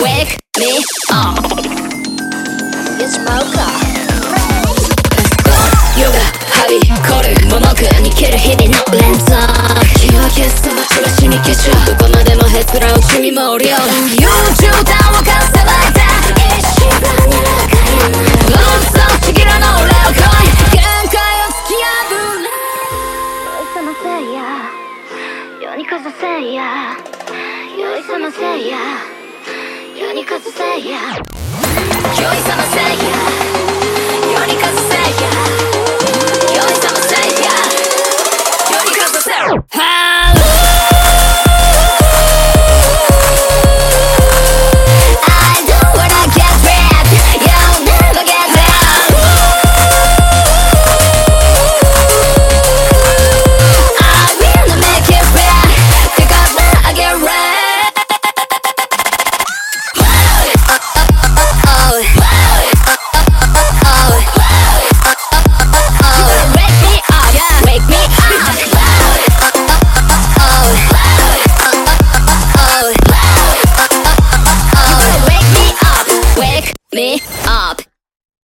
Wake me up やっちまうかヨガ、ハビ、コル、モモクに蹴る日々の連続気を消すまちまちに消しどこまでもへつらう君も無料優柔断をかさばいた一番柔らかいどうぞちぎらの俺を来い限界を突き破れ酔いさませいや世にかざせいや酔いさませいや世にかざせいや酔いさませいや